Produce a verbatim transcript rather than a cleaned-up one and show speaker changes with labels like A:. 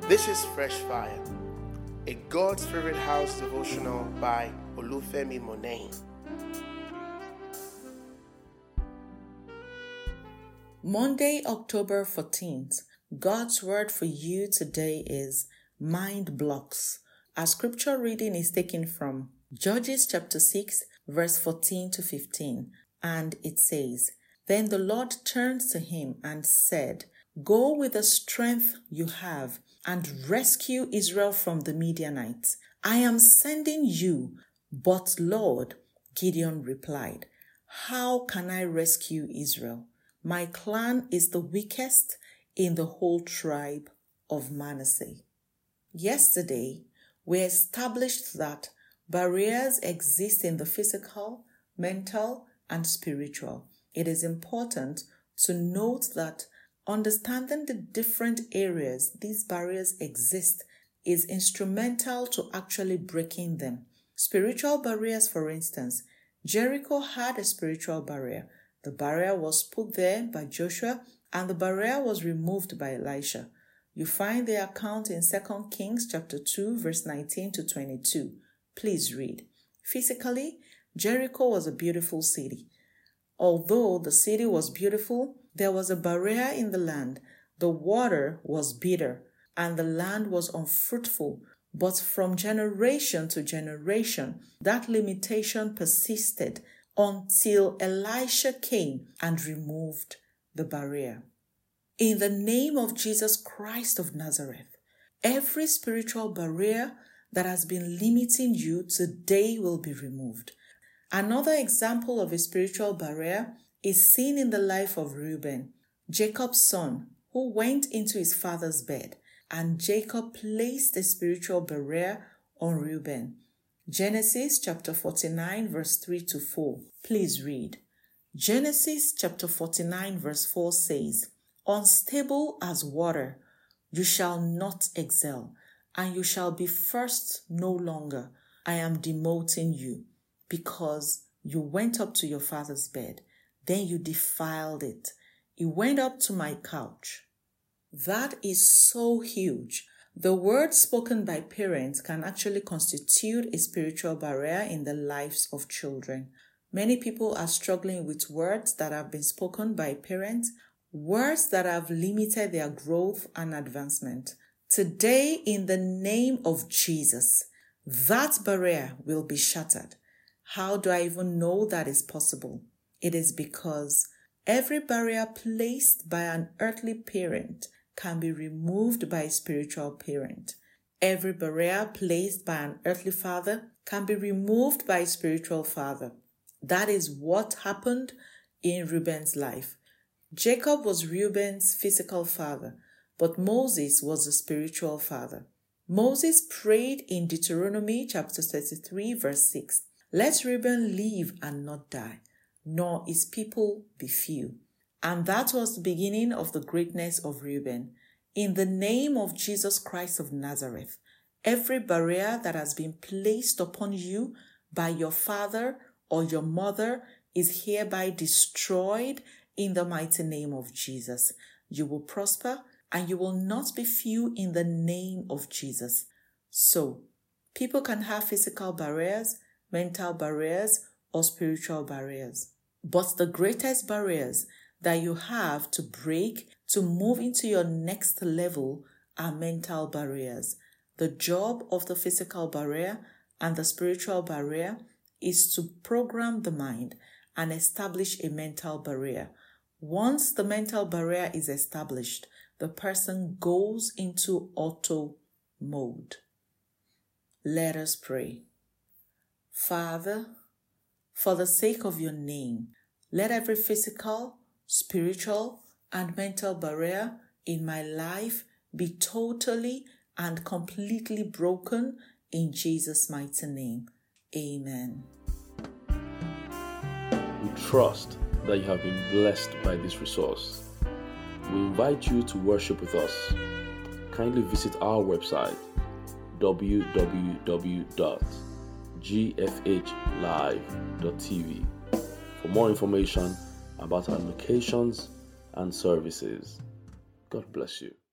A: This is Fresh Fire, a God's Favorite House devotional by Olufemi Monet.
B: Monday, October fourteenth. God's word for you today is mind blocks. Our scripture reading is taken from Judges chapter six, verse fourteen to fifteen, and it says, "Then the Lord turned to him and said, Go with the strength you have and rescue Israel from the Midianites. I am sending you." "But Lord," Gideon replied, "how can I rescue Israel? My clan is the weakest in the whole tribe of Manasseh." Yesterday, we established that barriers exist in the physical, mental, and spiritual. It is important to note that understanding the different areas these barriers exist is instrumental to actually breaking them. Spiritual barriers, for instance, Jericho had a spiritual barrier. The barrier was put there by Joshua, and the barrier was removed by Elisha. You find the account in Second Kings chapter two, verse nineteen to twenty-two. Please read. Physically, Jericho was a beautiful city. Although the city was beautiful, there was a barrier in the land. The water was bitter, and the land was unfruitful. But from generation to generation, that limitation persisted until Elisha came and removed the barrier. In the name of Jesus Christ of Nazareth, every spiritual barrier that has been limiting you today will be removed. Another example of a spiritual barrier is seen in the life of Reuben, Jacob's son, who went into his father's bed, and Jacob placed a spiritual barrier on Reuben. Genesis chapter forty-nine, verse three to four. Please read. Genesis chapter forty-nine, verse four says, "Unstable as water, you shall not excel, and you shall be first no longer. I am demoting you, because you went up to your father's bed. Then you defiled it. It went up to my couch." That is so huge. The words spoken by parents can actually constitute a spiritual barrier in the lives of children. Many people are struggling with words that have been spoken by parents, words that have limited their growth and advancement. Today, in the name of Jesus, that barrier will be shattered. How do I even know that is possible? It is because every barrier placed by an earthly parent can be removed by a spiritual parent. Every barrier placed by an earthly father can be removed by a spiritual father. That is what happened in Reuben's life. Jacob was Reuben's physical father, but Moses was the spiritual father. Moses prayed in Deuteronomy chapter thirty-three, verse six, "Let Reuben live and not die, nor his people be few." And that was the beginning of the greatness of Reuben. In the name of Jesus Christ of Nazareth, every barrier that has been placed upon you by your father or your mother is hereby destroyed in the mighty name of Jesus. You will prosper and you will not be few in the name of Jesus. So, people can have physical barriers, mental barriers, or spiritual barriers. But the greatest barriers that you have to break to move into your next level are mental barriers. The job of the physical barrier and the spiritual barrier is to program the mind and establish a mental barrier. Once the mental barrier is established, the person goes into auto mode. Let us pray. Father, for the sake of your name, let every physical, spiritual, and mental barrier in my life be totally and completely broken in Jesus' mighty name. Amen.
C: We trust that you have been blessed by this resource. We invite you to worship with us. Kindly visit our website w w w dot g f h live dot t v for more information about our locations and services. God bless you.